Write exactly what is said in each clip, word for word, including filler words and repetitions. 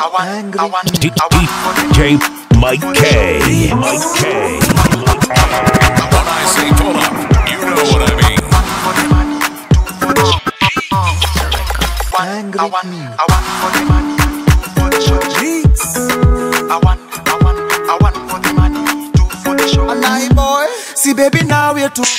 want, I want, D J Mike K. Mike K. When I say pull up, you know what I mean. Angry I want, I want for the money, for the show. I want, I want, I want for the money, do for the show. And I boy, see baby now we're too.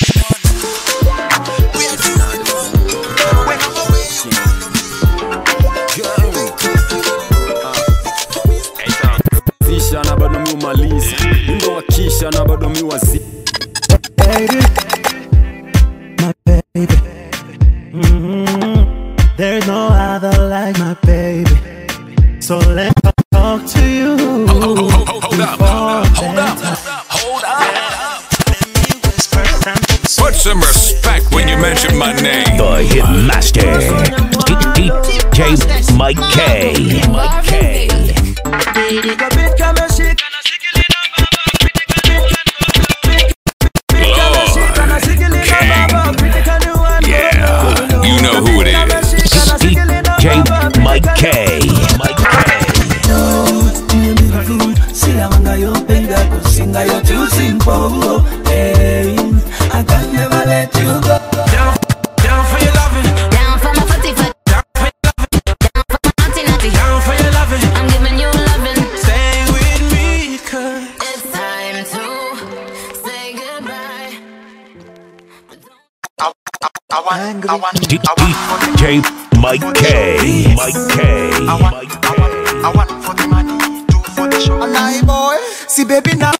Kisha na bado mi umaliza Wimbo wa kisha na bado mi wazi Baby, my baby, mm-hmm. There's no other like my baby. So let me talk to you. Hold, hold, hold, hold up, hold up, hold up. Put some respect when you mention my name. The Hitmaster, D J Mike K. Mike K. Yeah, you know who it is. D J Mike K. Mike K. I can never let you go. Down, down for your loving. Down for my footy foot. Down for your loving. Down for my naughty naughty. Down for your loving. I'm giving you loving. Stay with me, cause it's time to say goodbye. I, I, I want, I want, D I want for the J Mike K. Mike K. I want, I want, I want for the money, do for the show. And I boy, see baby now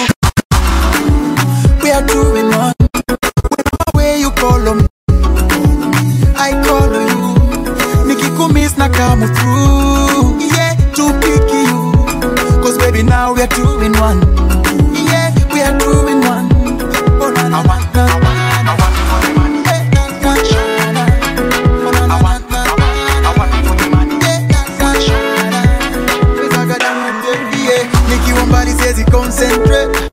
we are doing one. Where you call on me, I call on you. Nikikumiss na come through. Yeah, to pick you. Cause baby now we are doing one. Yeah, we are doing one. Oh, na, na, I want, I want, I want for the money. eh, na, na, na, oh, na, na, I want, na, I want, I want for the money. eh, na, na, na. Pesa kada mwenye, yeah. Nikiwa mbali siwezi concentrate.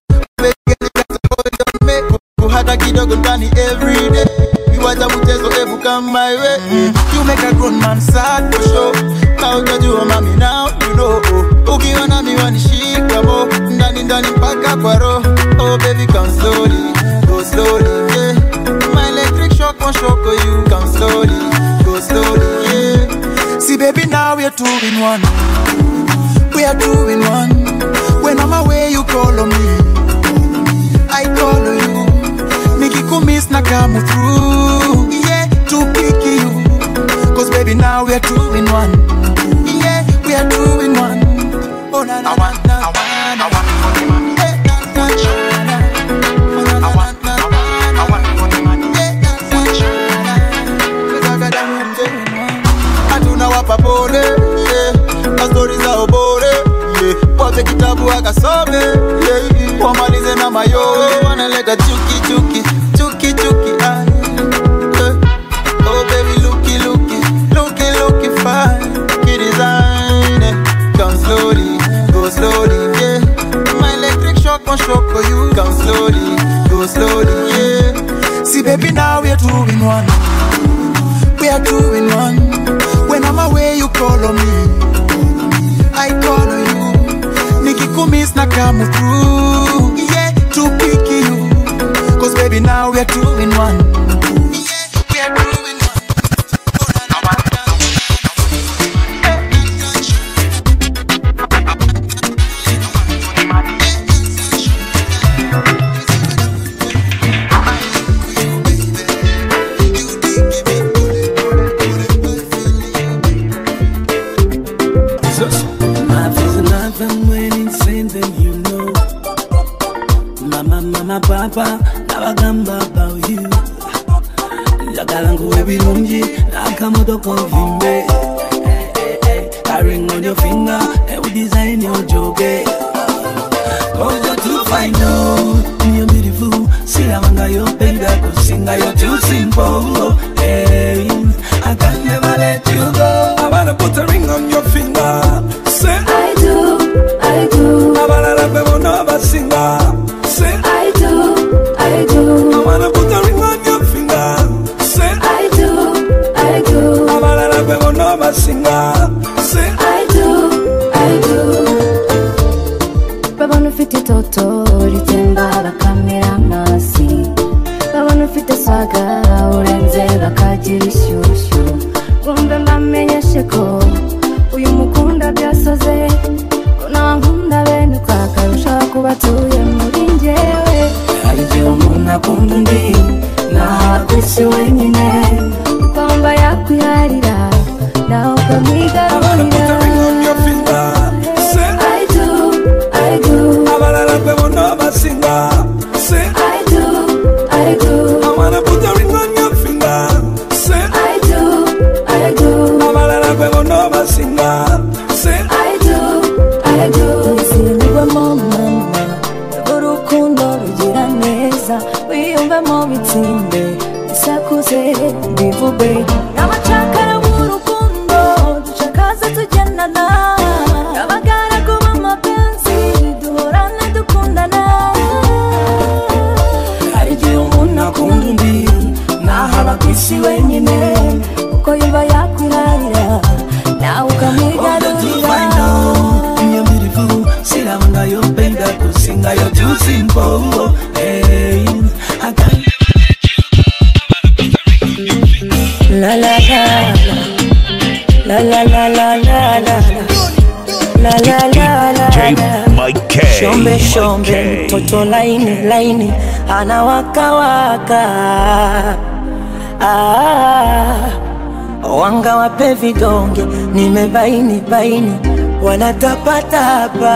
Hata kidogo ndani everyday. Iwaja mchezo ebu come my way. mm. You make a grown man sad for sure. Na utajua mami now you know. Ukiwa na miwani shika mo. Ndani ndani mpaka kwa roho. Oh baby come slowly, go slowly, yeah. My electric shock won't shock you. Come slowly, go slowly, yeah. See baby now we are two in one. We are two in one. When I'm away you call on me, I call on you. Nikikumiss na come through. Yeah, to pick you. Cause baby now we are two in one. Yeah, we are two in one. Oh na na I want, na I want, I want for the money. eh, na na na. Oh na I na want, na I want, I want for the money. eh, na na na. Pesa kada mwenye. Hatuna wapa pole, yeah. Na stories za obore, yeah. Wape kitabu akasome, yeah. Wamalize na mayowe. Wanaleta chuki chuki, chuki chuki, ah. Eh. Oh baby looky looky, looky looky fine. Kid design, eh. Come slowly, go slowly, yeah. My electric shock won't shock you. Come slowly, go slowly, yeah. See baby now we are two in one. We are two in one. When I'm away you call on me, I call on you. Nikikumiss na come through. Yeah, to pick you. Cause baby now we are two in one. Yeah, we are two in one. Oh, na, na, na, na. my face is nothing when it's something you know. Mama, mama, papa, now I come about you. Jagalangu ebirungi, nakamotoko vimbe. I ring on your finger, and we design your joke. Cause you're too fine, no, you're beautiful. See that manga, your baby, I could sing, you're too simple. Hey, I can never let you go. I wanna put a ring on your finger. Say, I do, I do. I wanna let me know about singer. Say, I do, I do. I wanna put a ring on your finger. Say, I do, I do. I wanna let me know about singer. Say, I do, kubatuye muri njyewe. Hari igihe umuntu akunda undi naho ku isi wenyine, ukumva yakwiharira nawe ukamwigarurira. I do, I do. abalala kwe bona basinga. I do, I do. I wanna put a ring on your finger. I do, I do. abalala kwe bona basinga. I do, I do. Sinigwa mama, urukundo rugira neza, wiyumvemo bitsinde, isakuze bivugwe. N'amacakara w'urukundo ducakaza tugendana, abagaragu b'amapenzi duhorana dukundana. Hari igihe umuntu akunda undi naho aba ku isi wenyine, uko yumva yakwiharira nawe ukamwigarurira. You're beautiful, sit down on your bed, I could sing, you're too simple. Hey, I can't. La la la la la la la la la la la la la. D J Mike K. Shombe shombe mtoto laini laini anawaka waka. Ah, wanga wape vidonge nimebaini baini wanatapatapa.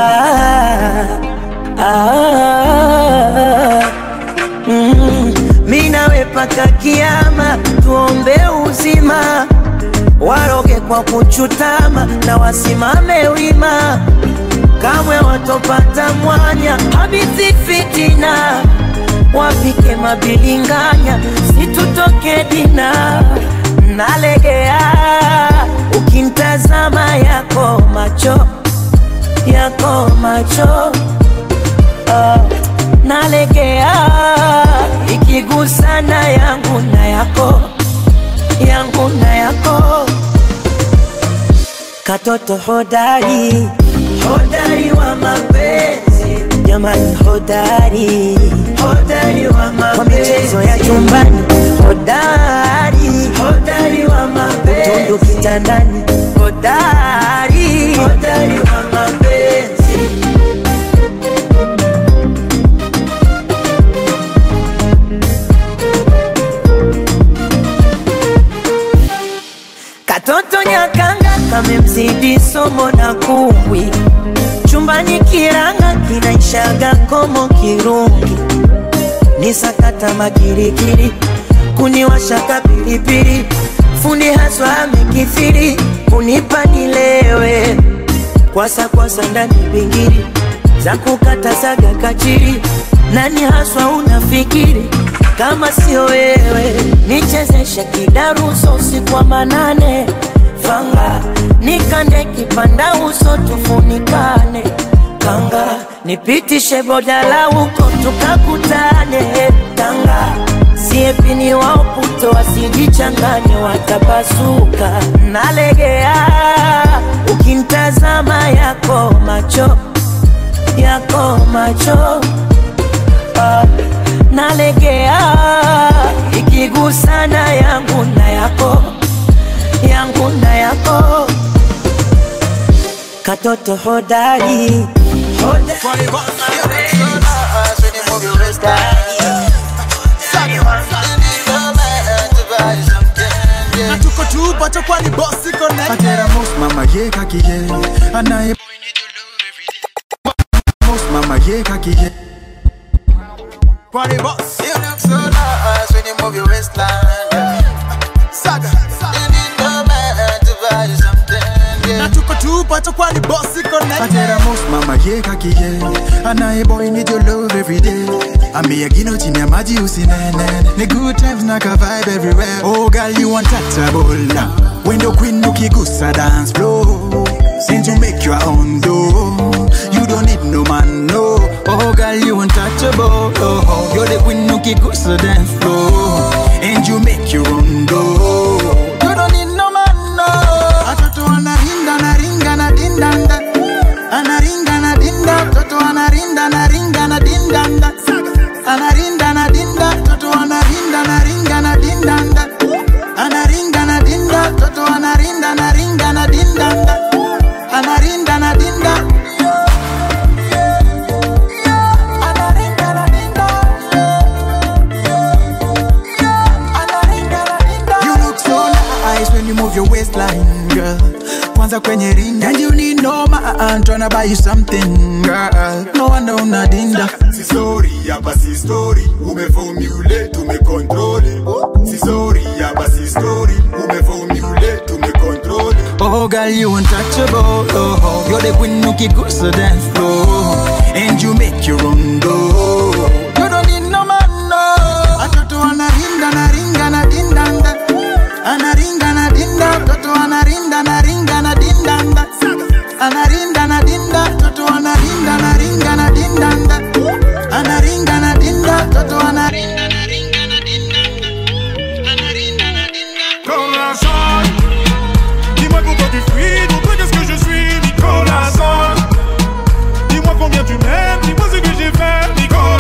Ah, mm, mina wepaka kiama tuombe uzima, waroge kwa kuchutama na wasimame wima, kamwe watopata mwanya habisi fitina, wapike mabilinganya situtoke dina. Nalegea ukintazama yako macho yako macho, uh, nalegea ikigusana yangu na yako yangu na yako. Katoto hodari hodari wa mapenzi, jamani hodari hodari wa mapenzi, kwa michezo ya chumbani hodari hodari wa mapenzi, utundu kitandani hodari hodari wa mapenzi. Katoto nyakanga kamemzidi somo na kumbwi, chumbani kiranga kinaishaga komo kirungi, nisakata makirikiri kuniwashaka pilipili, fundi haswa amekithiri kunipa nilewe, kwasa kwasa ndani bingiri za kukata saga kachiri. Nani haswa unafikiri kama sio wewe? Nichezeshe kidaruso usiku wa manane, fanga nikande kipanda uso tufunikane, kanga nipitishe bodala uko tukakutane, tanga siepini wao puto wasijichanganye watapasuka. Nalegea ukintazama yako macho yako macho, uh, nalegea ikigusana yangu na yako yangu na yako. Katoto hodari hodari na tuko tu pato kwa ni bossy connect. Atera most mama ye kakiye anaye most mama ye kakiye party boss. You look so nice when you move your waistline. Saga, you need no man to buy you something. Na tuko tu pato kwa ni bossy connect. Atera most mama ye kakiye anaye boy need your love every day. Ami agino chini ya maji usinene, ni good times na ka vibe everywhere. Oh girl you untouchable now, when the queen ukigusa dance floor, since you make your own door, you don't need no man no. Oh girl you untouchable, oh, oh. You're the queen ukigusa dance floor, and you make your own door, you don't need no man no. Atoto anarinda na ringa na dindanda, anaringa na dinda, toto anarinda na ringa na dindanda, anarinda na dinda, toto anarinda na ringa na dindanda, anarinda na dinda, toto anarinda na ringa na dindanda, anarinda na dinda. ring, and you need no man tryna buy you something, girl. No wonder una dinda. Si sorry, y'a si story, ou me formule, tu me contrôle. Si sorry, y'a si story, ou me formule, tu me contrôle. Oh girl, you untouchable. Oh, oh. You're the queen who keep goes to dance floor, and you make your own door. You don't need no man, no. Atoto anarinda, naringa, na dindanda. Anaringa, na dinda. Toto anarinda, naringa, na dindanda. Anarinda, na dinda. Toto anarinda, naringa, na dindanda. Anaringa, na dinda. Toto anarinda, naringa, na dindanda. Anarinda, na dinda. Corazon, dis-moi pourquoi tu fuis, dis-moi qu'est-ce que je suis, Nicolas. Dis-moi combien tu m'aimes, dis-moi ce que j'ai fait, Nicolas.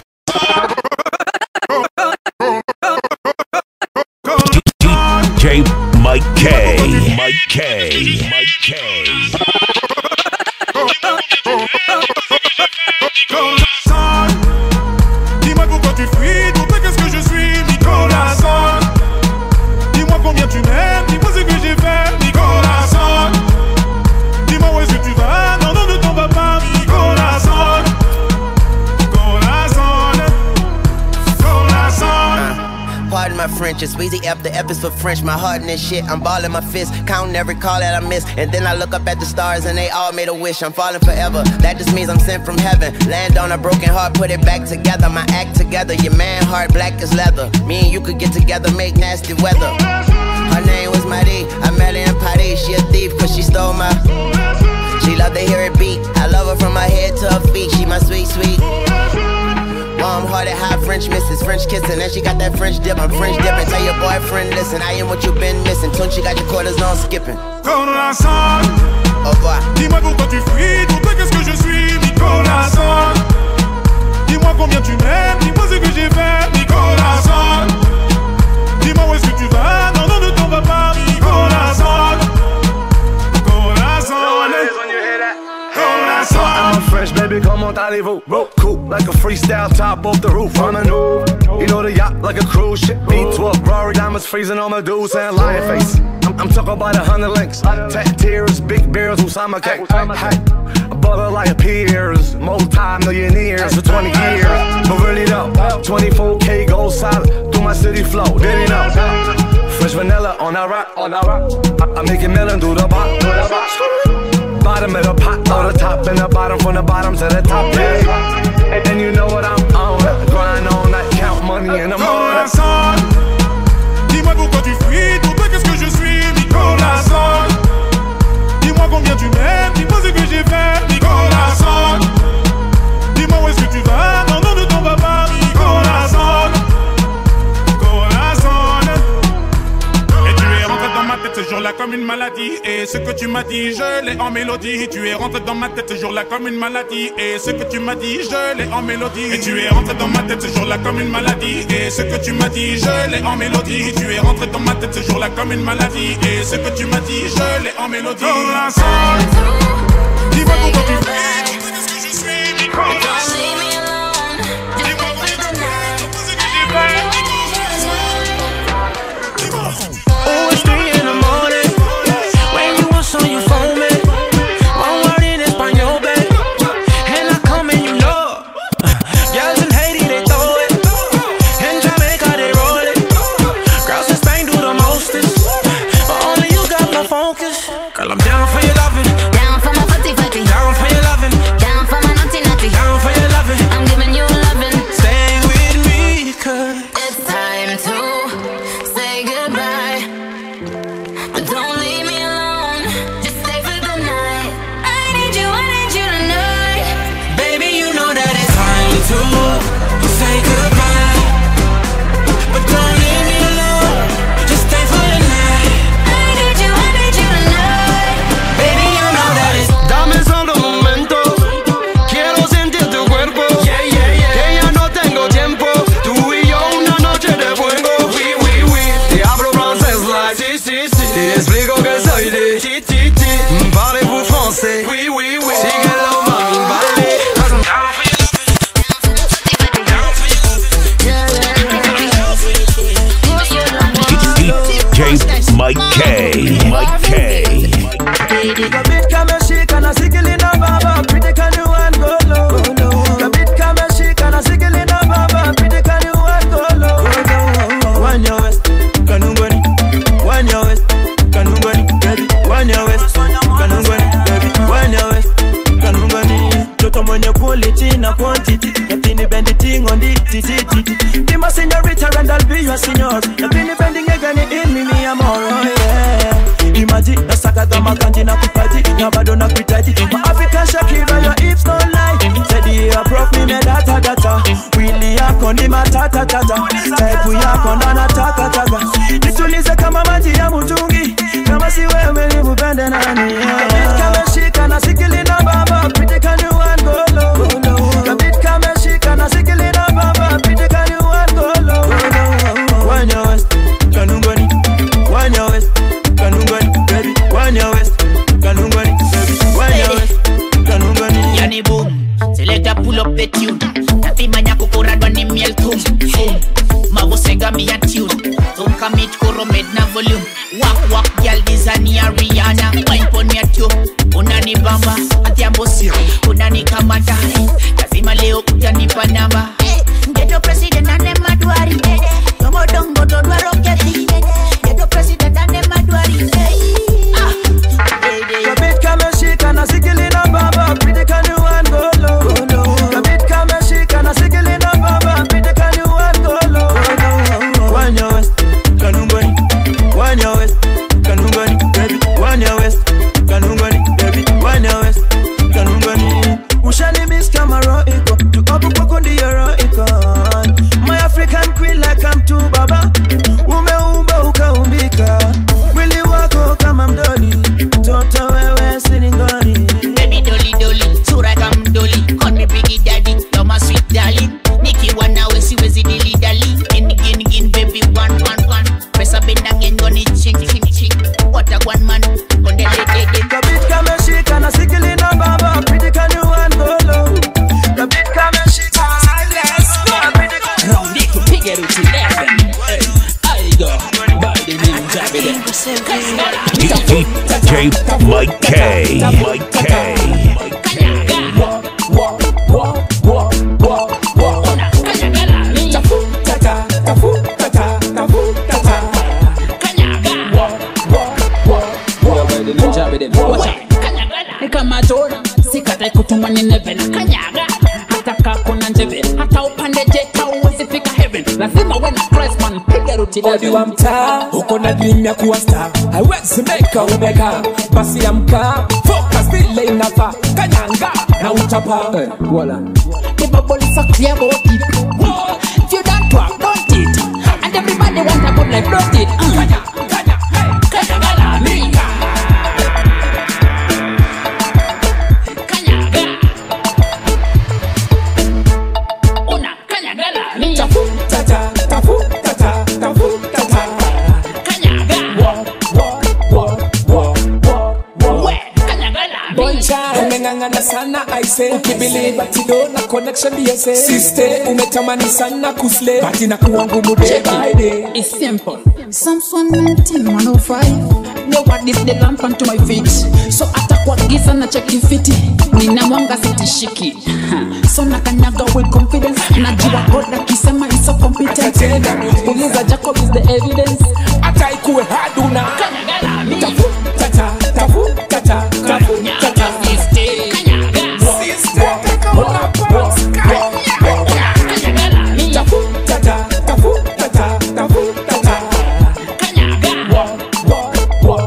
D J Mike K. Mike K. Mike K. Dis-moi pourquoi tu fuis, dis-moi qu'est-ce que je suis, Nicolas. Dis-moi combien tu m'aimes, dis-moi ce que j'ai fait, Nicolas. Dis-moi où est-ce que tu vas, non, non, ne t'en vas pas, Nicolas. Pardon my French, it's Weezy F, the F is for French. My heart in this shit, I'm balling my fist, counting every call that I miss. And then I look up at the stars and they all made a wish. I'm falling forever, that just means I'm sent from heaven. Land on a broken heart, put it back together. My act together, your man heart black as leather. Me and you could get together, make nasty weather. Her name was Marie, I met her in Paris. She a thief cause she stole my. She love to hear it beat, I love her from her head to her feet. She my sweet, sweet warm-hearted, high French missus, French kissing, and she got that French dip. I'm French dipping. Tell your boyfriend, listen, I am what you been missing. Tunchi got your quarters on skipping. Corazon, au revoir. Dis-moi pourquoi tu fuis, dis-moi qu'est-ce que je suis, Nicolas. Dis-moi combien tu m'aimes, dis-moi ce que j'ai fait, Nicolas. Dis-moi où est-ce que tu vas, non, non, ne t'en vas pas, Nicolas. I'm a fresh baby, comment allez-vous? Cool, like a freestyle top off the roof. I'm a new, you know the yacht like a cruise ship. B twelve, Rory diamonds freezing on my dudes and lion face. I'm, I'm talking about a hundred links, tat tears, big beers, Usama K. Hey, a butter like peers, multi-millionaires for twenty years. But really though, twenty-four K gold solid through my city flow. Did he know? Fresh vanilla on that rock, on that rock. I, I make it melon through the bottom, through the bottom. Bottom of the pot, or the top and the bottom, from the bottom to the top, yeah. And, and you know what I'm on, grind on that, count money in the morning. Dis-moi pourquoi tu fuis, dis-moi qu'est-ce que je suis, Nicolas. Dis-moi combien tu m'aimes, dis-moi ce que j'ai fait, Nicolas. Dis-moi où est-ce que tu vas, non, non, ne t'en vas pas, Nicolas. Et tu es rentré dans ma tête ce jour-là comme une maladie. Et ce que tu m'as dit, je l'ai en mélodie. Tu es rentré dans ma tête ce jour-là comme une maladie. Et ce que tu m'as dit, je l'ai en mélodie. Et tu es rentré dans ma tête ce jour-là comme une maladie. Et ce que tu m'as dit, je l'ai en mélodie. Tu es rentré dans ma tête ce jour-là comme une maladie. Et ce que tu m'as dit, je l'ai en mélodie. Dis-moi pourquoi tu fais, dis-moi ce que je suis, Nicolas. Dis-moi pourquoi tu fais, dis-moi ce que j'ai fait, Oh, it's three in the morning. When you want some, you phone me. One word in Espanol, babe. And I come and you know. Girls in Haiti, they throw it. In Jamaica, they roll it. Girls in Spain do the mostest. But only you got my focus. Girl, I'm down for your loving. Down for my na sikili na baba, pretty can you and go low. Kabit kama shika na sikili na baba, pretty can you and go low. One your waist, kanungoni. One your waist, kanungoni, baby. One your waist, kanungoni, baby. One your waist, kanungoni. Toto mwenye quality na quantity. Yapini bendi ting on the titi. Be my señorita and I'll be your señor. Yapini bending again in me, me I'm alright, yeah. Imagine, na saka gama kanji na kupati. Na bado na kuitaji. My African Shakira, your hips don't lie. Said you approach me, me data data. Really yako ni matata tata. Type yako na nataka taka. Nitulize kama maji ya mtungi. Kama si wewe ni mupende nani, yeah. Kama shika na sikili na baba, pretty can you and go low. Kabit kama shika na sikili na baba, pretty can you and go low. One your waist, kanungoni. One your waist, kanungoni, baby. One your waist, kanungoni, baby. One your waist, kanungoni. Yani boom, selecta pull up the tune. Tapi manya kukura dwani miel tum. Boom, mago sega mi a tune. Don't commit kuro med na volume. Walk walk girl dizani ya Rihanna. Wine pon ya tio, unani bamba. Ati ambosi, unani kamata. Lazima leo utanipa namba. Geto president ane madwari. Dongo dongo dodwa roketi. Geto president ane madwari. Kabit kama shika na sikili na baba, pretty can you and go low. Kabit kama shika na sikili na baba, pretty can you and go low. One your waist, kanungoni. One your waist, kanungoni, baby. One your waist, kanungoni, baby. One your waist, kanungoni. Ushani miss kama roiko, tukopu poko ndiyo roiko. My African queen like I'm too baba. Umeumba ukaumbika, mwili wako kama mdoli. Toto wewe siningoni. Baby dolly dolly, sura kama mdoli. Call me biggie daddy, you're my sweet darling. Nikiwa nawe siwezi dili dali. Gin gin gin baby one one one. Pesa benda ngengoni ching ching ching. What a one man, konde le de de. Kabit kama shika na sikili na baba, pretty can you and go low. Kabit kama shika na sikili na baba, pretty can you. Round it to figure it to eleven. I go by the name Jabby. D J Mike K. Mike K. Walk, walk, walk, walk, walk, walk. Tafu, tata, tafu, tata, tafu, tata. Walk, walk, walk, walk. By the name Jabby. Watch out. Kama tona, sikata kutuma ni neven. Kanyaga, hata kakuna njeve. Hata upande jeta uwezi fika heaven. Lazima wena Christ man, piga ruti eleven. Odi wa mtaa, uko na dream ya kuwa star. Haiwezi meka umeka, basi amka. Focus vile inafaa, kanyanga na utapa. Eh, wala. The bubble is so clear about it. If you don't work, don't it. And everybody want a good life, don't it. Kanya, kanya, hey, kanya gala, mika. Tafu, tata, tafu, tata, tafu, tata. Kanyaga. Walk, walk, walk, walk, walk, walk. Boncha, umeng'ang'ana sana aise. Ukibelieve atido na connection D S A. Sister, umetamani sana kusle. Bati na kuwa ngumu day by day. It's simple. Psalms one nineteen, one oh five. No what is the lamp unto my feet. So atakwa giza na cheki fiti. Nina mwanga sitishiki. So nakanyaga with confidence. Najua God akisema is so competent. Uliza Jacob is the evidence. Ata ikuwe haduna. Tafu, tata, tafu, tata, tafu, tata. Sister, ona boss. Tafu, tata, tafu, tata, tafu, tata. Walk, walk, walk.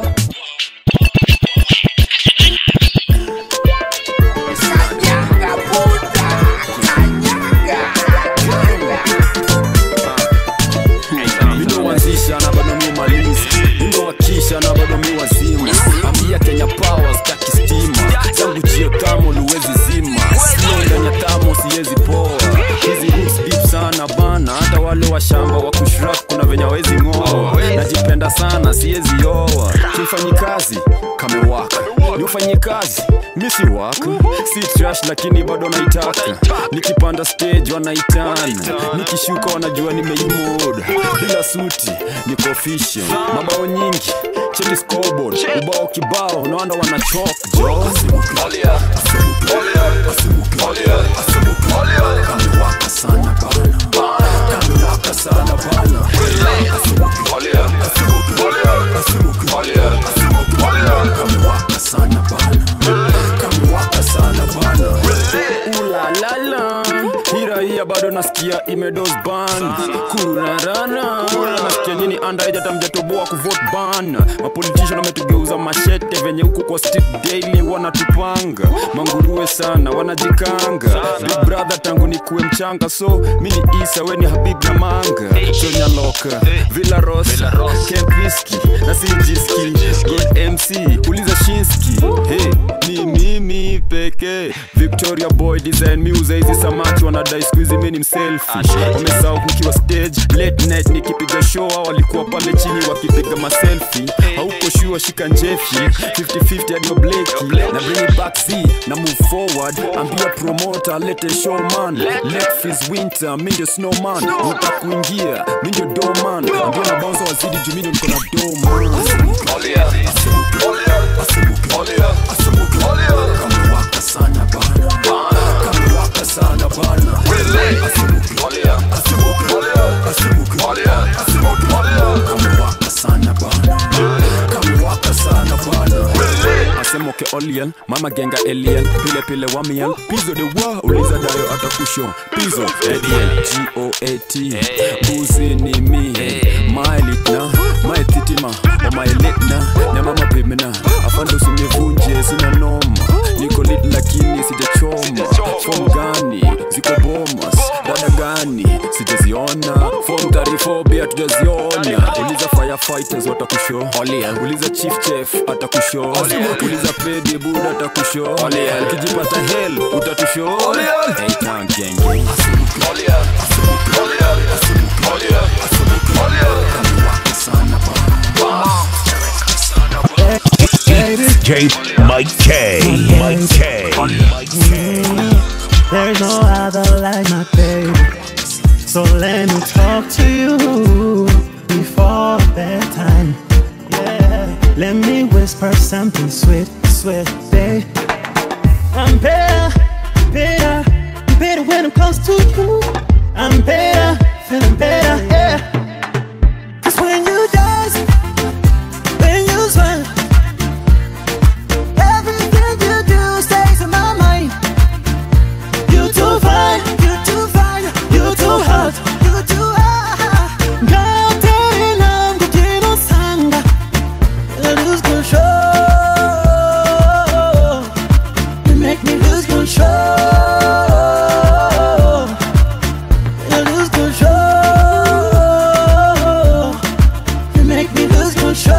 Ndoanzisha na bado mi malizi, ndowakisha na bado mi wazima. Ambia Kenya Power staki stima, zangu chio tamo luwezi zima. Sio ndani ya tamo siwezi poa. Hizi roots deep sana bana, hata wale wa shamba wa kushrap kuna venya wezi ngoa. Najipenda sana siwezi oa. Kifanyi kazi kamewaka, niufanye kazi misi waka. Si trash lakini bado naitaka. Nikipanda stage wanaitana, nikishuka wanajua nimeimood. Bila suti niko official, mabao nyingi cheki scoreboard, ubao kibao naanda wanachoka jo. nasikia imedos ban kurarana nasikia nyini anda ejata mjatoboa kuvote ban mapolitician wametugeuza machete venye huku kwa street daily wanatupanga manguruwe sana wanajikanga big brother tangu ni kuwe mchanga so mini isa weni habib na manga Sonya Loka Villa Rosa Camp Whiskey na Sinjiski God M C uliza Shinski hey ni mimi peke Victoria Boy design music hizi samaki wanadai squeeze mimi ni selfish wamesahau nikiwa stage late night nikipiga show walikuwa pale chini wakipiga ma selfie hauko sure shika njefi fifty fifty hadi Blake na bring it back see na move forward ambia promoter lete showman Netflix winter mimi ndio snowman utakuingia mimi ndio doman ambia na bounce wazidi juu mimi niko na doman olia olia olia olia kama waka sana bana kama waka sana bana olia olia olia kama waka sana bana kama waka sana bana asemoke olian mama genga alien pile pile wamian pizo de wa uliza dayo atakusho pizo alien G O A T buzi ni mi my litna my titima o my litna na mama pimena afando simevunje sina noma niko lit lakini sijachoma form gani ziko bomas dada gani sijaziona form tarifobia tujaziona uliza firefighters watakusho olian uliza chief chef atakusho uliza pedi buda atakusho ukijipata hell utatusho hey town gang gang olian olian olian olian D J Mike K. Mike K. Mike K. There's no other like my baby. So let me talk to you before bedtime. Yeah. Let me whisper something sweet, sweet, babe. I'm better, better, better when I'm close to you. I'm better, feeling better, yeah. Cause when you dance, when you smile, everything you do stays in my mind. You too fine, you too fine, you too hot, you too hot. God damn, I'm the king of sanga. I lose control. You make me lose control. I lose control. You make me lose control.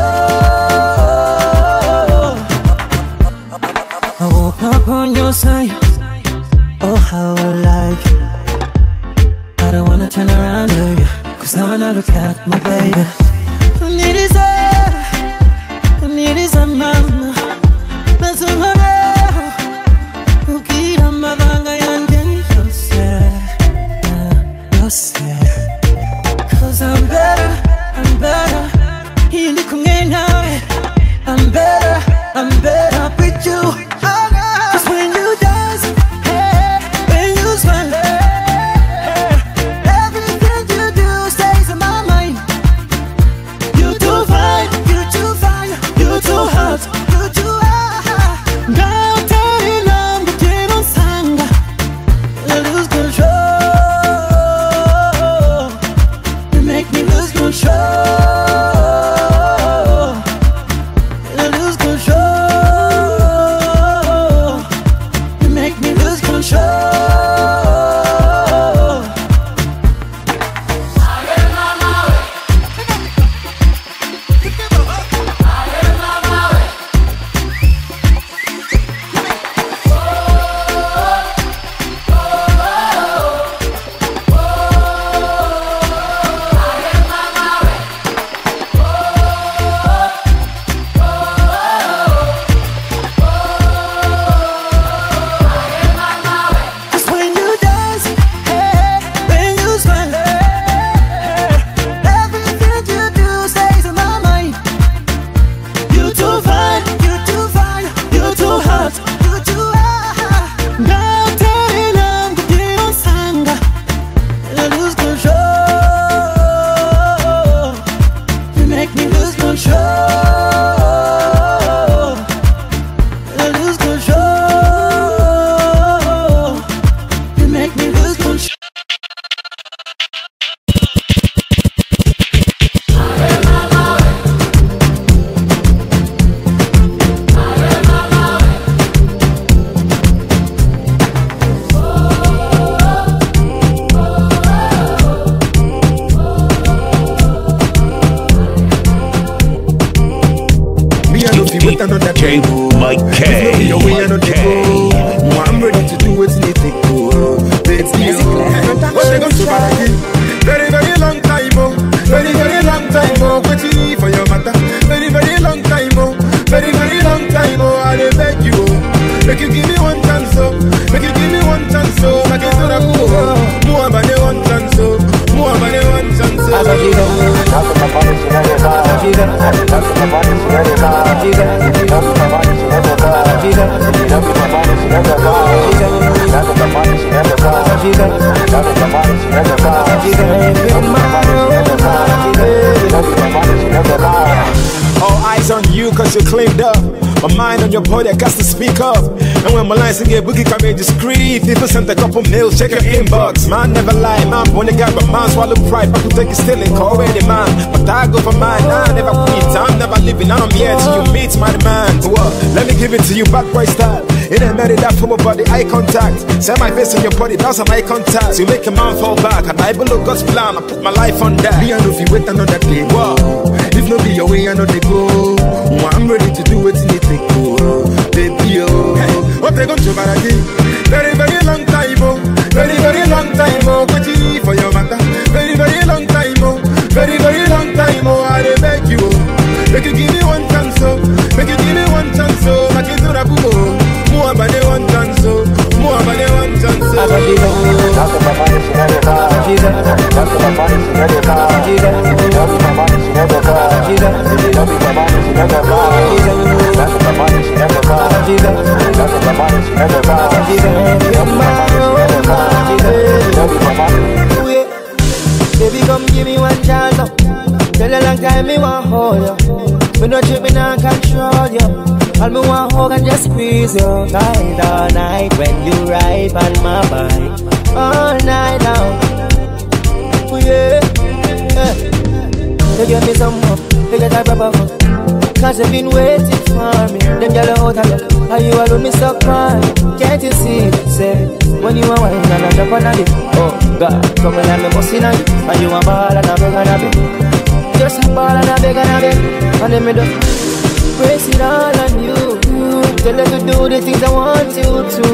I woke up on your side. Oh, how I like you. I don't wanna turn around to you, cause now I know look at my baby. I need is a, I need is a mama. That's a mama. Ukira mabanga yanjani yose, yose. Cause I'm better, I'm better. Hindi kumwe nawe. I'm better, I'm better with you. Cause when you dance, hey, when you smile, hey, everything you do stays in my mind. You too fine, you too fine, you too hot, you too hot. God J Mike K. Your way I know they go. I'm ready to do what's needed. Let's go. What they gonna do about it? Very very long time, oh. Very very long time, oh. Waiting for your matter. Very very long time, oh. Very very long time, oh. I dey beg you, oh. Make you give me one chance, oh. Make you give me one chance, oh. Make you do that, oh. More than one chance, oh. More than one chance, oh. That's what my body should have got. That's what my body should have got. That's what my body should have got. That's what my body should have got. That's what my body should have got. That's what my body should have got. That's what my body should have got. All eyes on you cause you're cleaned up. My mind on your body, I got to speak up. And when my lines get boogie, come in discreet. People send a couple mails, check your inbox. Man never lie, man when you got my man swallow pride. I can take it still and call any man. But I go for mine, I never quit. I'm never living, I'm here till you meet my demand. Well, let me give it to you, bad boy style. It ain't married that for my body, eye contact. Set my face on your body, that's some eye contact. You make a man fall back, and I below God's plan. I put my life on that. Me, I know if you wait another day. Wow. If no be your way, I know they go. I'm ready to do what's needed. Baby, oh. Hey, what they gonna do about it? Very, very long time, oh. Very, very long time, oh. Waiting for your matter. Very, very long time, oh. Very, very long time, oh. I dey beg you, oh. Make you give me one chance, oh. Make you give me one chance, oh. Make you do that, oh. More than the one chance, oh. More than the one chance, oh. That's what my body should have got. That's what my body should have got. That's what my body should have got. That's what my body should have got. That's what my body should have got. That's what my body should have got. That's what my body. Baby, come give me one chance now. Tell a long time me want hold you. Me no trip, me not control you. All me want hug and just squeeze you tight all night when you ride on my bike. All night long. Oh yeah, yeah. You give me some more, you get a proper fuck. Cause you've been waiting for me. Them yellow out of luck, and you alone me so cry. Can't you see, say, when you are wine and I jump on a bit. Oh God, come and let me bust in on you. And you a ball and a beg and a beg. Just a ball and a beg and a beg. And then me do praise it all on you. Tell her to do the things I want you to.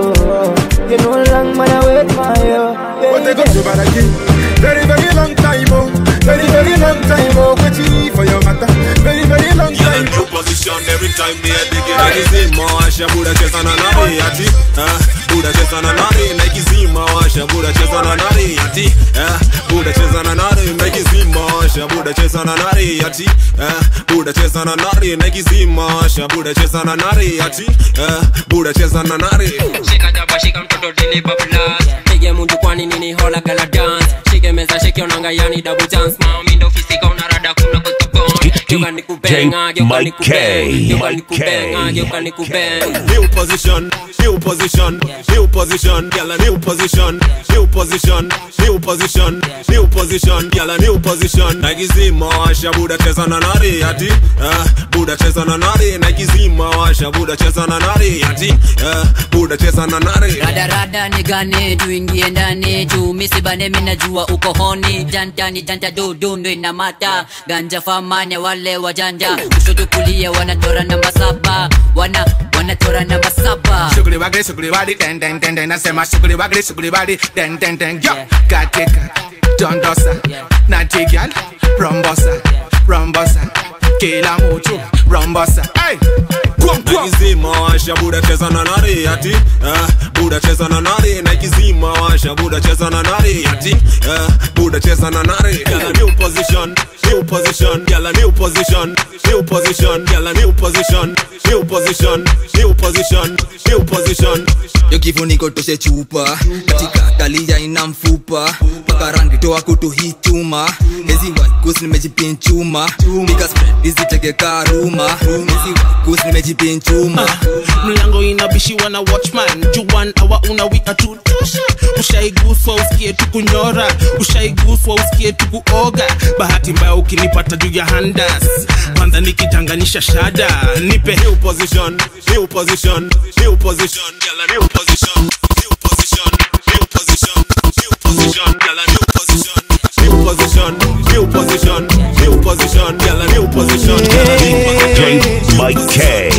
Oh, you know long man I wait for you. What they gonna do about it? Very, very long time, oh. Very, very long time, oh. Waiting for your matter. Very, very long time. New position every time me a dig it. Like zima washa buda chesa na nari ati. Buda chesa na nari. Like zima washa buda chesa na nari ati. Buda chesa na nari. Like zima washa buda chesa na nari ati. Buda chesa na nari. Like zima washa buda chesa na nari ati. Buda chesa na nari. Shika jaba shika mtoto dili bablas. Pige mundu kwani nini hola gala dance. Shike meza shike onanga yani double chance. Mami ndo fisika unarada kuna kutubon. Yoga ni kubenga, yoga ni kubenga, yoga ni kubenga, yoga ni kubenga. New position, new position, new position, gyal a new position, new position, new position, new position, gyal a new position. Like zima washa buda cheza na nari ati, buda cheza na nari. Like zima washa buda cheza na nari ati, buda cheza na nari. Rada rada nigane tuingie ndani tu misibane mina jua uko honi janta ni janta do do ndo ina mata ganja famanya wale wajanja kushoto kulia wanatora namba saba wana wanatora namba saba shughuli wagli shughuli wali den den den den nasema shughuli wagli shughuli wali den den den yo katika dondosa na tigal rombosa rombosa kila mtu rombosa hey Naikizima washa buda cheza na nari ati Buda cheza na nari Naikizima washa buda cheza na nari ati Buda cheza na nari Gyal a new position, new position Gyal a new position, new position Gyal a new position, new position New position, new position Yo kifuniko toshe chupa katika kalia ina mfupa paka rangi toa kutu hii chuma Hezi wakus nimejipinchuma Bika spread hizi teke karuma Hezi wakus nimejipinchuma Mlango inabishiwa na watchman Juwan awa unawika tutosha Ushaiguswa usikie tukunyora Ushaiguswa usikie tukuoga Bahati mbaya ukinipata juu ya handas Kwanza nikitanganisha shada Nipe new position, new position, new position Gyal a new position, new position, new position, new position Gyal a new position, new position, new position, new position Gyal a new position, J Mike K.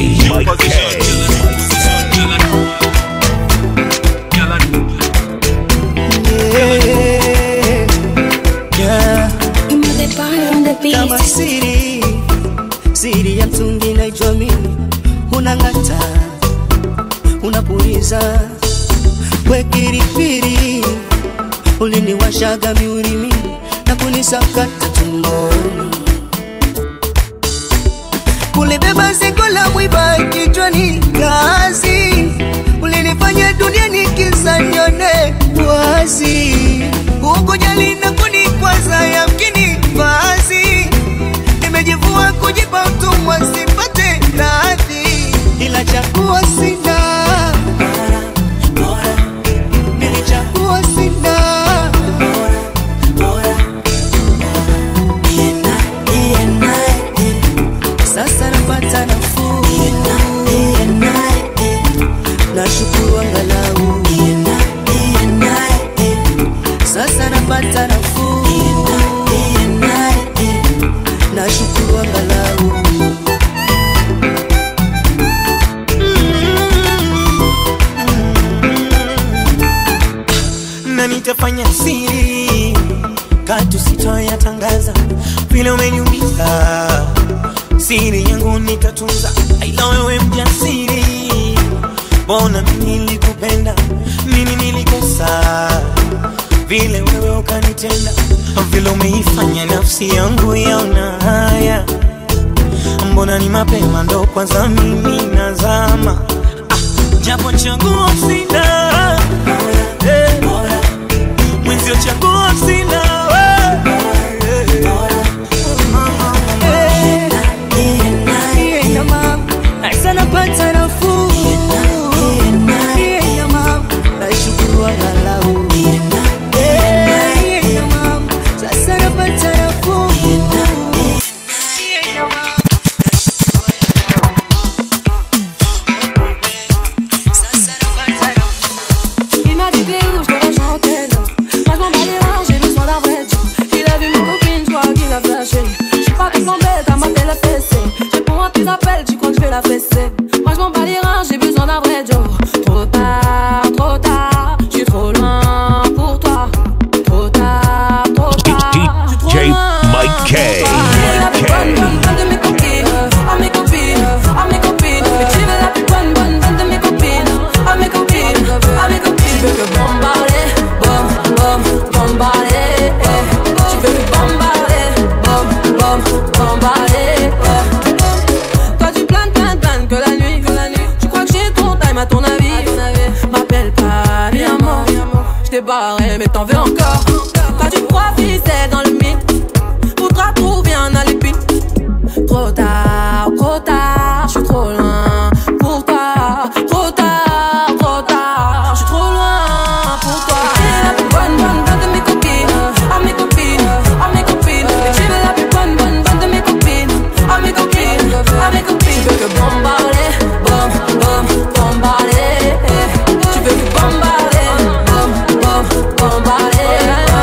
Kama siri, siri ya mtungi naitwa mimi. Unang'ata, unapuliza wekiripiri, uliniwashaga miurimi na kunisakata tumboni. Ulibeba ziko la mwiba kichwani kazi, ulinifanya dunia nikisa nione wazi. Ukujali na kunikwaza yamkini vazi, nimejivua kujipa utumwa sipate radhi, ila chakuwa sina, nilichakuwa sina. Sasa napata nafuu, nashukuru angalau. Sasa napata nafuu, nashukuru angalau. Na nitafanya siri katu sitoyatangaza, vile umeniumiza siri yangu nitatunza. Ila wewe mjasiri, mbona mimi nilikupenda, nini nilikosa vile wewe ukanitenda, vile umeifanya nafsi yangu yaona haya. Mbona ni mapema ndo kwanza mimi nazama, ah, japo chaguo sina, eh, mwenzio chaguo sina. Napata nafuu, yeah, mama, nashukuru angalau. Yeah, mama, sasa napata nafuu. Il m'a dit que je devais chanter, moi je m'en bats les reins, j'ai besoin d'un vrai job. Il a vu mes copines, je crois qu'il a flashé. J'suis pas toute bête à m'appeler la fessée. J'ai pour un petit appel, tu crois que je vais la fesser. Moi je m'en bats les reins, j'ai besoin d'un vrai job. Trop tard, trop tard, j'suis trop loin pour toi. Trop tard, trop tard, j'suis trop D J loin. Mike K. La plus bonne, bonne, bonne de mes copines, à mes copines, à mes copines. Mais tu veux la plus bonne, bonne, bonne de mes copines, à mes copines, à mes copines. Tu veux que bombarder, bom, bom, bombarder. Tu veux que bombarder, bom, bom, bombarder. Toi tu planes, planes, planes que la nuit, que la nuit. Tu crois que j'ai ton time à ton avis? M'appelle pas, mi amor. J't'ai barré mais t'en veux encore. Toi tu crois ficelle dans le mythe, faudra trouver un alibi. Trop tard, trop tard, j'suis trop loin pour toi. Trop tard, trop tard, j'suis trop loin pour toi. Tu es la plus bonne, bonne, bonne de mes copines, à mes copines, à mes copines. Et tu es la plus bonne, bonne, bonne de mes copines, à mes copines, à mes copines. Tu veux que bombarder, bom, bom, bombarder. Tu veux que bombarder, bom, bom, bombarder.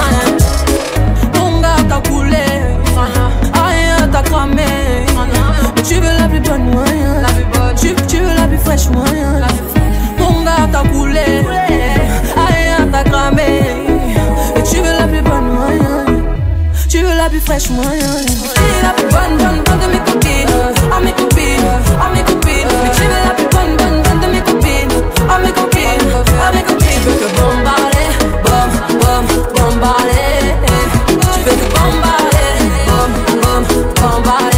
Ton gars t'a coulé, rien t'a cramé. Mais tu veux la plus bonne moyen, tu, tu veux la plus fraîche moyen. Ton gars t'a coulé, rien t'a cramé. Mais tu veux la plus bonne moyen, tu veux la plus fraîche moyen. Tu es la plus bonne, bonne, bonne de mes copines, à mes copines, à mes copines. Mais tu veux la plus bonne, bonne, bonne de mes copines, à mes copines, à mes copines. Tu veux que bombarder, bom, bom, bombarder. Tu veux que bombarder, bom, bom, bombarder.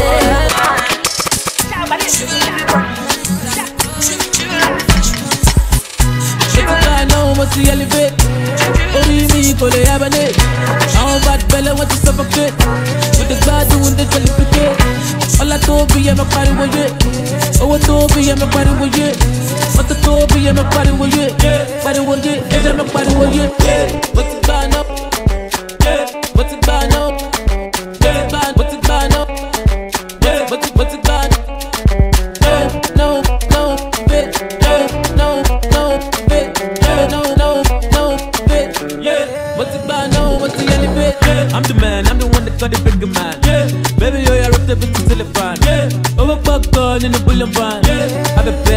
Tu veux la plus bonne, tu, tu veux la plus fraîche. Je peux pas non, moi c'est élevé. Orimi, pour les abonnés. En bas de belle, what is suffocate. With the God doing the jellificate. All I told me, I'm a party with it. Oh, I told me, I'm a party with it. What I told me, I'm a party with it. Party with it, I'm a party with it. What's it gone up? What's it gone up? What's it gone up? What's it what's it gone? No, no, bitch. No, no, bitch. No, no, no, bitch. Yeah. What's it gone? No, what's the only bit? I'm the man, I'm the one that got the bigger man. Baby, yo, I rock the bitch till the fan. Overfucked on in the bullion van. I've been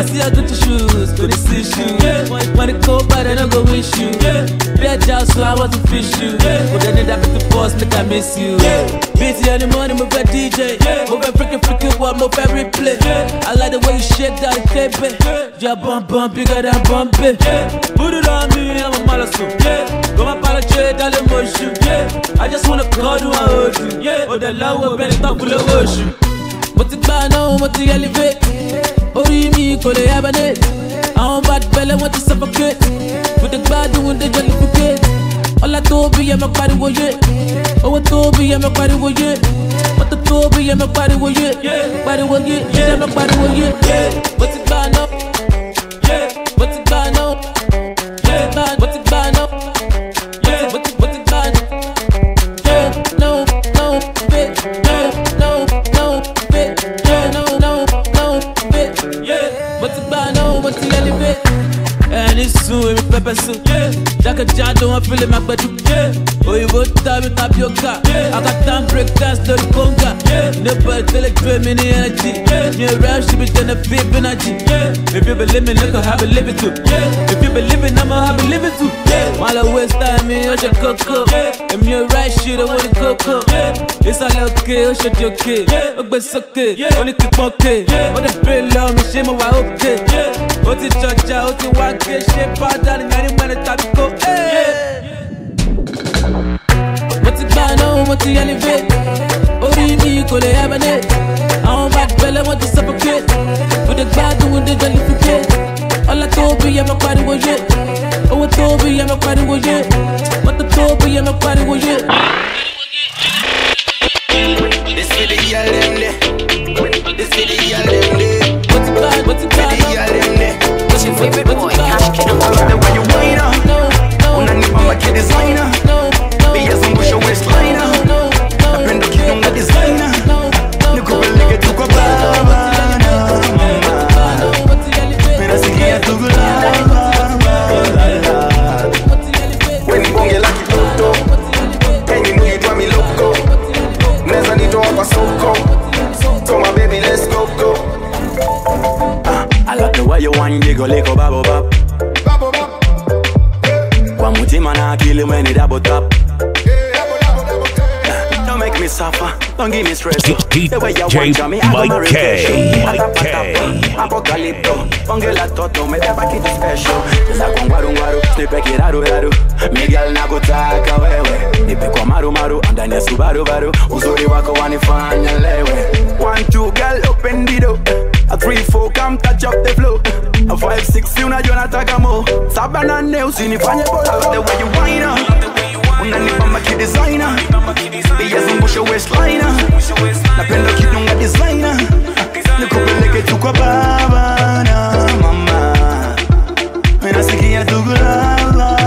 see I got your shoes, go to see you. Yeah. When it cold, but I don't go wish you. Yeah. Bad job, so I want to fish you. Yeah. But then I the boss, make I miss you. Yeah. Busy in the morning, move a D J. Yeah. Move a freaking freaking one, move every play. Yeah. I like the way you shake that tape. Yeah. Yeah, bump bump, bigger than bump it. Yeah. Put it on me, I'm a malasso. Yeah. Go my apologize, all the motion. Yeah. I just wanna call you, I hold you. Yeah. Oh, the love will be top full of worship. But it's bad now, but it's elevate. Ori mi ko le abane. I'm bad belly, want to suffocate. With the bad doing the jellificate. All I told be I'm a party with it. Oh, I told be I'm a party with it. But the told be I'm a party with it. Party with it, yeah, I'm a party with it. But it's bad now. Yeah, but it's bad now. Yeah, bad, but it's bad now. Yeah, but it's but it's bad. Yeah, no, no, fit. Yeah, no, no, fit. Yeah, no, no, no, fit. Yeah, but it's bad now, but it's elevate. And it's soon, we pepper soup. Yeah, Jack and John don't feel it, my bedroom. Yeah, oh, you go time with tapioca. Yeah, I got time break dance to the conga. Yeah, never tell it to me energy. Yeah, your rap should be done a big energy. Yeah, if you believe me, look, I have a live it too. Yeah, if you believe it, I'ma have a live it too. Yeah, while I waste time, me, I should cocoa. Yeah, if you're right, shit, I want to cocoa. Yeah, it's all okay, I should be okay. Yeah, but it's okay. Yeah, only keep okay. Yeah, what the bill on me, shame, I okay. Yeah, what the judge, what the white shit, part down and any man, it's go. Yeah, what's it bad now, what's the elevate? Ori mi ko le abane. I'm bad fella, want to suffocate. With the bad doing the jellificate. All I told be I'm a party with it. Oh, I told be I'm a party with it. But the told be I'm a party with it. This for the girl them there. This for the girl them there. What's it bad, what's it bad? The girl them there. What's your favorite boy? Cash Kid. The way you wind up. Unanipa maki designer. Be as I'm your waistline. Napenda kidunga designer. Nikupeleke tu kwa baba. Mira sikia tu gulaba. When you bonge la kitoto. And you know you drive me loco. Neza nitoa kwa soko. So my baby, let's go go. I like the way you wine, nigga, like a bubble bop. Bubble bop. Kwa mutima na akili when it double tap. Don't make me suffer, don't give me stress. The way you want me, I go Mike K. Mike K. Apocalypto, bonge la toto, me deba kitu special. Za kwa ngwaru ngwaru, snipe kiraru raru. Miguel na kutaka wewe. Nipe kwa maru maru, andani ya Subaru baru. Uzuri wako wanifanya lewe. One, two, girl, open the door. A three, four, come touch up the floor. A five, six, unajua nataka mo. Saba na nne, usinifanye bora. The way you whine up. Unanipa maki designer. Pia zungusha waistline. Napenda kidunga designer. Nikupeleke tu kwa baba na mama. Nasikia tu gulaba.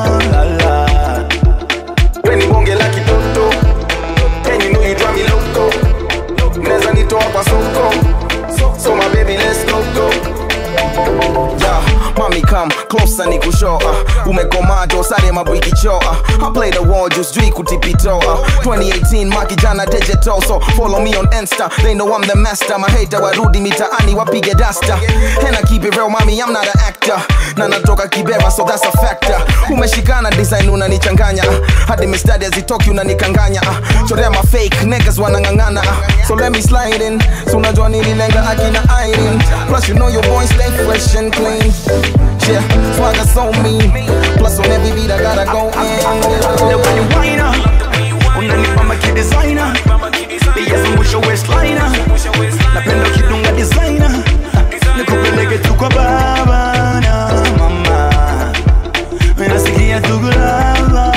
When you bonge la kitoto. And you know you drive me loco. Neza nitoa kwa soko. So my baby, let's go go. Yeah, mommy come closer nikushow. uh, Umekomajo sare mabwiki cho. uh, I play the war just jui kutipito. uh, twenty eighteen maki jana digital. So follow me on Insta. They know I'm the master. My hater warudi mitaani wapige dasta. And I keep it real, mommy, I'm not an actor. Na natoka Kibera, so that's a factor. Umeshikana design unanichanganya. Hadi mistadi azitoki unanikanganya. Chorea ma fake niggas wanangangana. So let me slide in. So unajua nililenga akina Irene. Plus you know your boy stay fresh and clean. Yeah, swagger so mean. Plus on every beat I gotta go in. The way you whine up. Unanipa maki designer. Pia zungusha waistline. Napenda kidunga designer. Nikupeleke tu kwa baba na mama. Nasikia tu gulaba.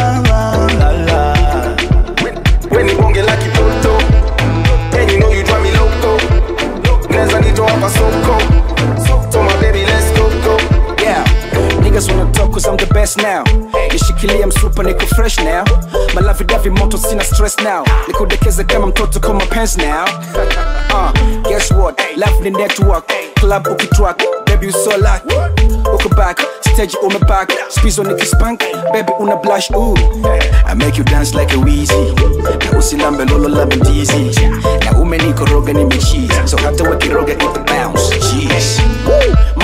When you bonge la kitoto. And you know you drive me loco. Neza nitoa kwa soko. So my baby, let's go go. Yeah, niggas wanna talk cause I'm the best now. Nishikilia msupa niko fresh now. Malavi davi moto sina stress now. Nikudekeze kama mtoto kama pants now. uh, Guess what? Life in the network. Club ukitruck. Baby you so lucky. Uko back. Stage on my back. Spizo nikispank. Baby una blush ooh. I make you dance like a Weezy. Na usilambe lolo lambe ndizi. Na ume niko roga ni mechizi. So hata wakiroga it the bounce. Jeez.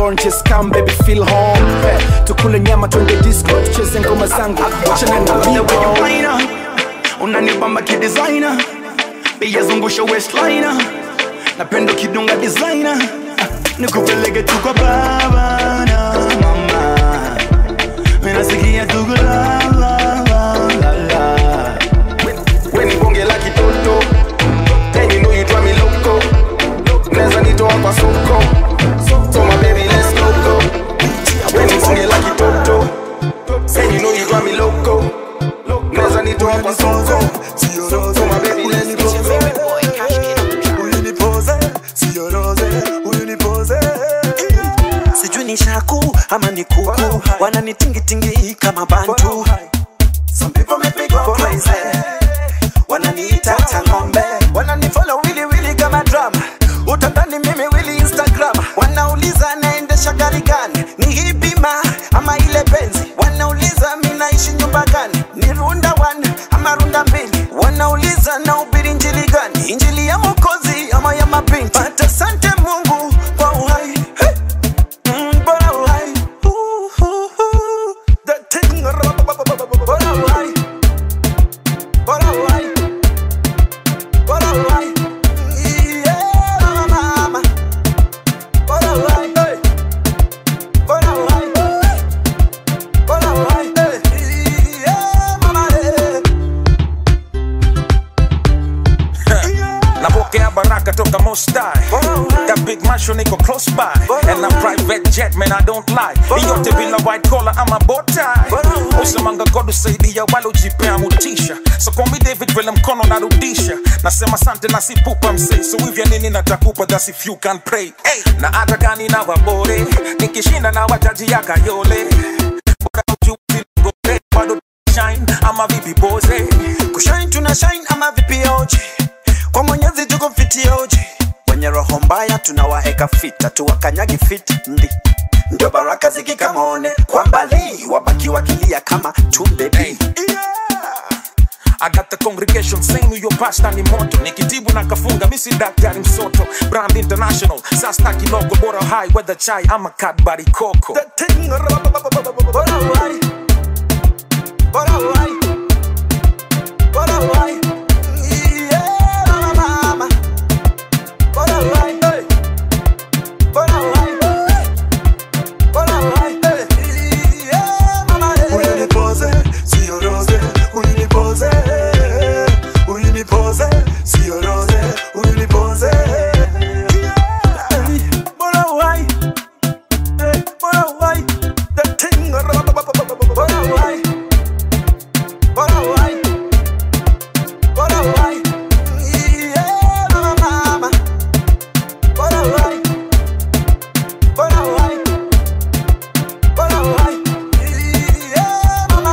oranges come baby feel home. Hey, tukule nyama twende disco tucheze ngoma zangu wachana na mimi. Unanibamba kidesigner, pia zungusha waistliner, napenda kidunga designer, nikupeleke tu kwa baba na mama, mimi nasikia tuko la la la la. When you bonge la kitoto, then you know you drive me loco. Neza nitoa kwa soko, so my baby let's go go. When you bonge la kitoto, then you know you drive me loco. Neza nitoa kwa soko, so my baby let's go go. Unipose, sio rose, unipose. Sijui ni shaku ama ni kuku, wananitingi tingi kama bantu. Some people make me go crazy. Wananiita ng'ombe, wananifollow wili wili kama drama. Utadhani mimi wili Instagram. Wanauliza naendesha gari gani, ni hii bima ama ile Benzi. Wanauliza mimi naishi nyumba gani, ni runda one ama runda mbili. Wanauliza nahubiri injili gani, injili ya Mwokozi ama ya mapinti. But asante Mungu kwa uhai, hey. Mm, bora uhai, uh, uh, uh. The thing, bora uhai, bora uhai. What a right, yeah, mama. What a right, hey. What a right, what a right, hey. Yeah, mama. Napokea baraka toka Mostai. That big mansion niko close by. And a private jet, man, I don't lie. Yote bila white collar, I'm a bow tie. Usemanga God usaidia walojipea mutisha. So call me David vile mkono narudisha. Nasema sante na sipupa msei. So hivya nini natakupa, that's if you can pray. Hey. Na hata gani na wabore, nikishinda na wajaji ya kayole. Boka ujuzi ngore, bado shine, ama vipi pose. Kushine tuna shine ama vipi oje. Kwa Mwenyezi tuko fiti oje. Wenye roho mbaya tunawaeka fita, tuwakanyagi fit ndi. Ndio baraka zikikamone, kwa mbali wabaki wakilia kama tumbe hey. I got the congregation saying your pastor ni moto. Nikitibu na kafunga misi daktari msoto. Brand international, sasta kiloko. Bora high, weather chai, I'm a cat body coco. The thing, bora high, bora high, bora high. Yeah, mama. Bora high, hey. Bora high, bora high, hey. Yeah, mama. Unipose, sio rose, unipose. Unipose, sio rose, unipose. Bora high, hey, bora high. The thing, bora high, bora high, bora high. Yeah, mama. Bora high, bora high, bora high. Yeah, mama.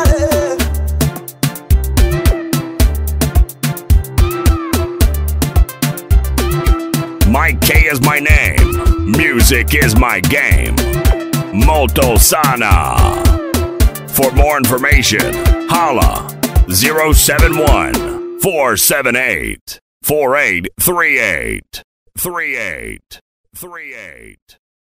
Mike K is my name. Music is my game. Molto Sana. For more information, holla zero seven one, four seven eight, four eight three eight. three eight. three eight.